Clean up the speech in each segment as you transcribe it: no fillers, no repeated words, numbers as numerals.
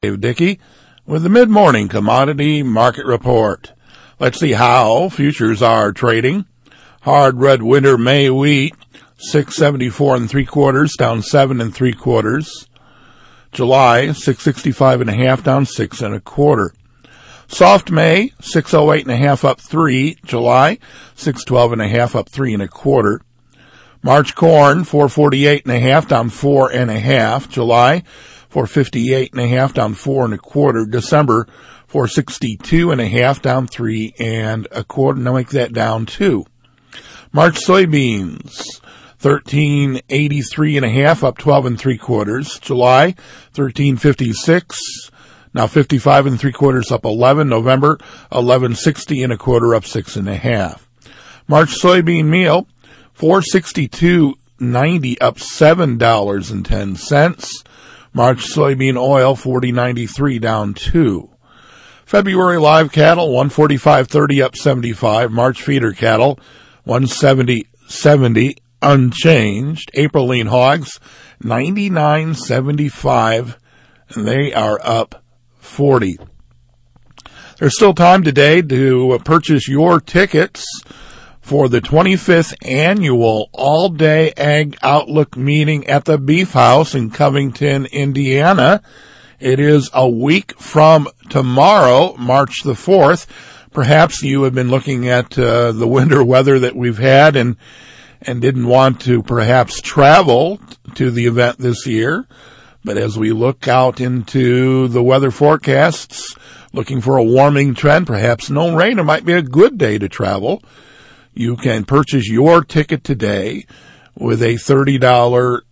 Dave Dickey with the mid-morning commodity market report. Let's see how futures are trading. Hard red winter May wheat, 6.74 3/4, down 7 3/4. July, 6.65 1/2, down 6 1/4. Soft May, 6.08 1/2, up 3. July, 6.12 1/2, up 3 1/4. March corn, 4.48 1/2, down 4 1/2. July, 4.58 1/2, down 4 1/4. December, 4.62 1/2, down 3 1/4. Now make that down 2. March soybeans, 13.83 1/2, up 12 3/4. July, 13.56, now 55 3/4, up 11. November, 11.60 1/4, up 6 1/2. March soybean meal, 462.90, up $7.10. March soybean oil, 40.93, down 2. February live cattle, 145.30, up 75. March feeder cattle, 170.70, unchanged. April lean hogs, 99.75, and they are up 40. There's still time today to purchase your tickets for the 25th annual all-day Ag Outlook meeting at the Beef House in Covington, Indiana. It is a week from tomorrow, March the 4th. Perhaps you have been looking at the winter weather that we've had and didn't want to perhaps travel to the event this year. But as we look out into the weather forecasts, looking for a warming trend, perhaps no rain, it might be a good day to travel. You can purchase your ticket today with a $30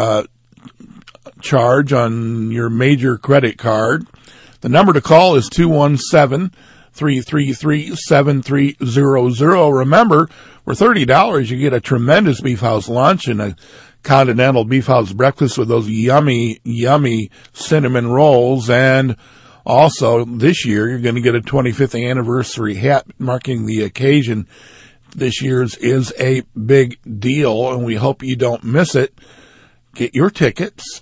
charge on your major credit card. The number to call is 217-333-7300. Remember, for $30, you get a tremendous Beef House lunch and a continental Beef House breakfast with those yummy, yummy cinnamon rolls. And also, this year, you're going to get a 25th anniversary hat marking the occasion. This year's is a big deal, and we hope you don't miss it. Get your tickets,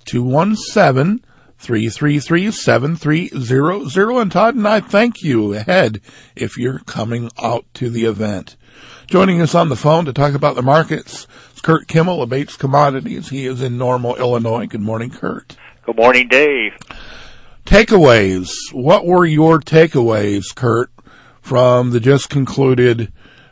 217-333-7300. And Todd and I thank you ahead if you're coming out to the event. Joining us on the phone to talk about the markets is Kurt Kimmel of Bates Commodities. He is in Normal, Illinois. Good morning, Kurt. Good morning, Dave. Takeaways. What were your takeaways, Kurt, from the just concluded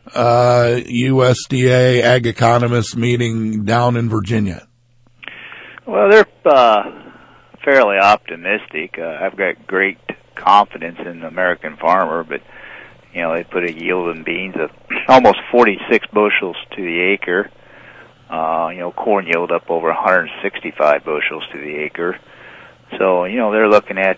USDA Ag Economist meeting down in Virginia? Well, they're fairly optimistic. I've got great confidence in the American farmer, but, you know, they put a yield in beans of almost 46 bushels to the acre. Corn yield up over 165 bushels to the acre. So, you know, they're looking at,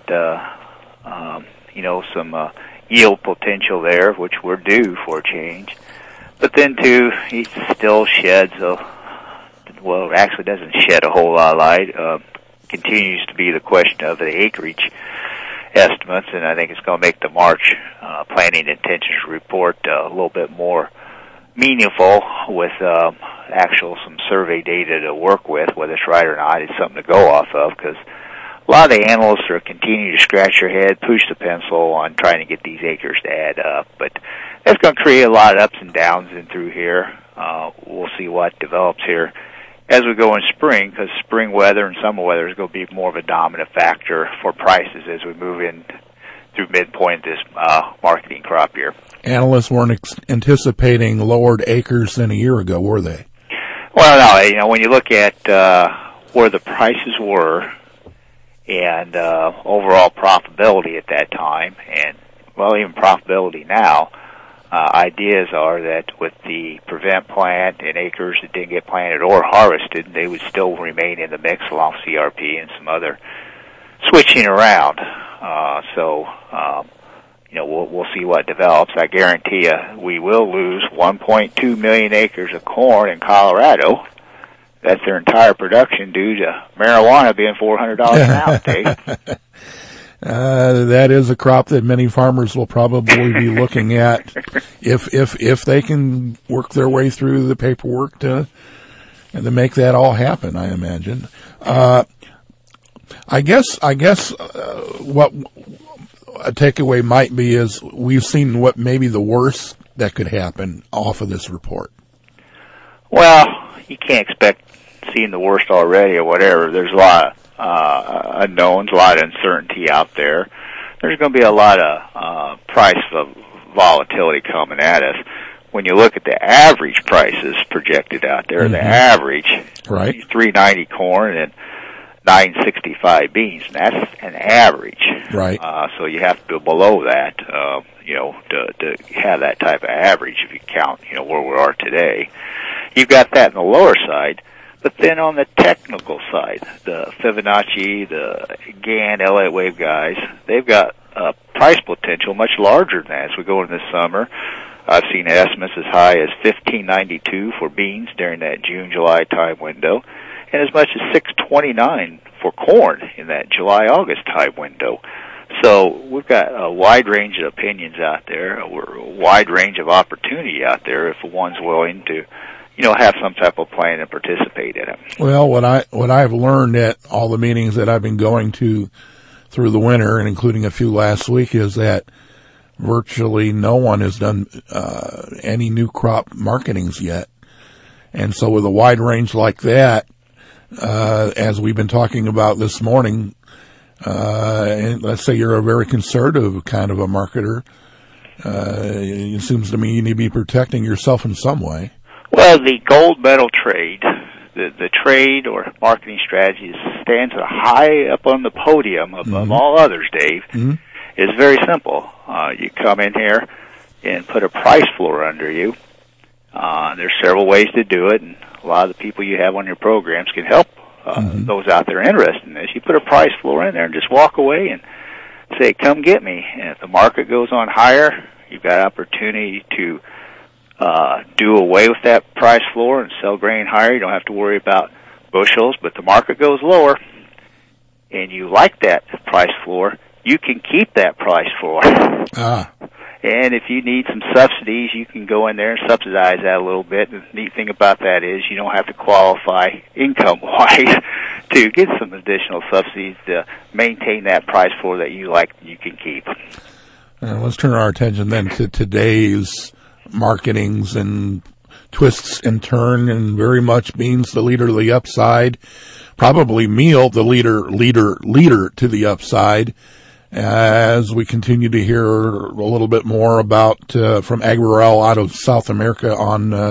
some yield potential there, which we're due for a change. But then, too, he still sheds actually doesn't shed a whole lot of light. Continues to be the question of the acreage estimates, and I think it's going to make the March planning intentions report a little bit more meaningful with some survey data to work with. Whether it's right or not is something to go off of, because a lot of the analysts are continuing to scratch their head, push the pencil on trying to get these acres to add up. But that's going to create a lot of ups and downs in through here. We'll see what develops here as we go in spring, because spring weather and summer weather is going to be more of a dominant factor for prices as we move in through midpoint this marketing crop year. Analysts weren't anticipating lowered acres than a year ago, were they? Well, no. You know, when you look at where the prices were and overall profitability at that time, and, well, even profitability now, ideas are that with the prevent plant and acres that didn't get planted or harvested, they would still remain in the mix along with CRP and some other switching around. We'll see what develops. I guarantee you we will lose 1.2 million acres of corn in Colorado. That's their entire production due to marijuana being $400 an ounce, Dave. That is a crop that many farmers will probably be looking at if they can work their way through the paperwork to make that all happen, I imagine. I guess what a takeaway might be is we've seen what maybe the worst that could happen off of this report. Well, you can't expect seeing the worst already or whatever. There's a lot of unknowns, a lot of uncertainty out there. There's going to be a lot of price volatility coming at us. When you look at the average prices projected out there, the average, right, $3.90 corn and $9.65 beans. And that's an average, right? So you have to go below that, to have that type of average. If you count, where we are today, you've got that on the lower side. But then on the technical side, the Fibonacci, the Gann, Elliott Wave guys, they've got price potential much larger than that as we go into the summer. I've seen estimates as high as $15.92 for beans during that June-July time window, and as much as $6.29 for corn in that July-August time window. So we've got a wide range of opinions out there, a wide range of opportunity out there if one's willing to, have some type of plan and participate in it. Well, what I've learned at all the meetings that I've been going to through the winter, and including a few last week, is that virtually no one has done any new crop marketings yet. And so with a wide range like that, as we've been talking about this morning, and let's say you're a very conservative kind of a marketer, it seems to me you need to be protecting yourself in some way. Well, the gold medal trade, the trade or marketing strategy stands high up on the podium above all others, Dave. Is very simple. You come in here and put a price floor under you. There's several ways to do it, and a lot of the people you have on your programs can help those out there interested in this. You put a price floor in there and just walk away and say, come get me. And if the market goes on higher, you've got opportunity to do away with that price floor and sell grain higher. You don't have to worry about bushels, but the market goes lower, and you like that price floor, you can keep that price floor. And if you need some subsidies, you can go in there and subsidize that a little bit. The neat thing about that is you don't have to qualify income-wise to get some additional subsidies to maintain that price floor that you like, you can keep. Let's turn our attention then to today's marketings and twists and turn, and very much beans the leader to the upside, probably meal the leader to the upside, as we continue to hear a little bit more about from Agri-Rel out of South America on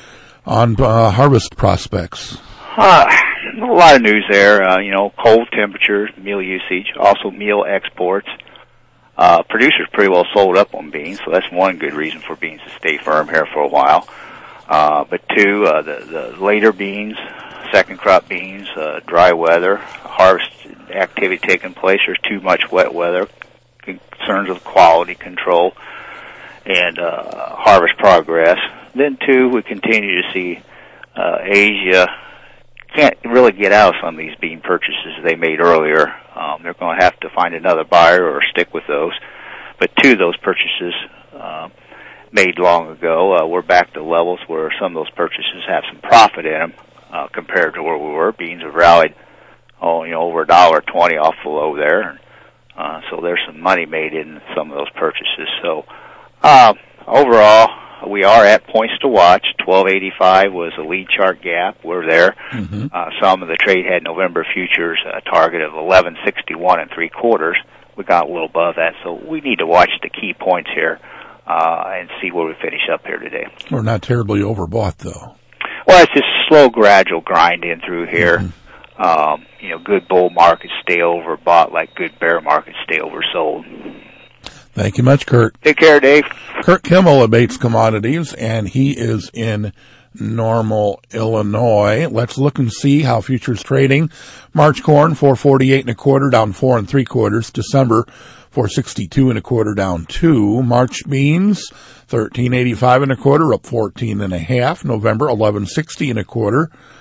harvest prospects. A lot of news there. Cold temperatures, meal usage, also meal exports. Producers pretty well sold up on beans, so that's one good reason for beans to stay firm here for a while. But two, the later beans, second crop beans, dry weather, harvest activity taking place. There's too much wet weather, concerns of quality control, and harvest progress. Then two, we continue to see Asia can't really get out of some of these bean purchases they made earlier. They're going to have to find another buyer or stick with those. But two of those purchases made long ago, we're back to levels where some of those purchases have some profit in them compared to where we were. Beans have rallied, over $1.20 off the low there. So there's some money made in some of those purchases. So overall, we are at points to watch. 1285 was a lead chart gap. We're there. Some of the trade had November futures a target of 1161 3/4. We got a little above that, so we need to watch the key points here and see where we finish up here today. We're not terribly overbought, though. Well, it's just slow, gradual grind in through here. Good bull markets stay overbought like good bear markets stay oversold. Thank you much, Kurt. Take care, Dave. Kurt Kimmel of Bates Commodities, and he is in Normal, Illinois. Let's look and see how futures trading. March corn, 448 1/4, down 4 3/4. December, 462 1/4, down 2. March beans, 1385 1/4, up 14 1/2. November, 1160 1/4,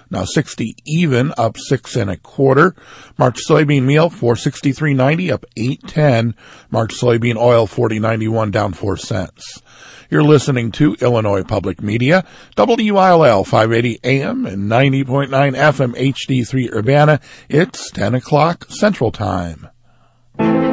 now 60 even, up 6 1/4. March soybean meal, $4.6390, up 8.10. March soybean oil, $40.91, down 4 cents. You're listening to Illinois Public Media, WILL 580 AM and 90.9 FM HD3 Urbana. It's 10 o'clock Central Time.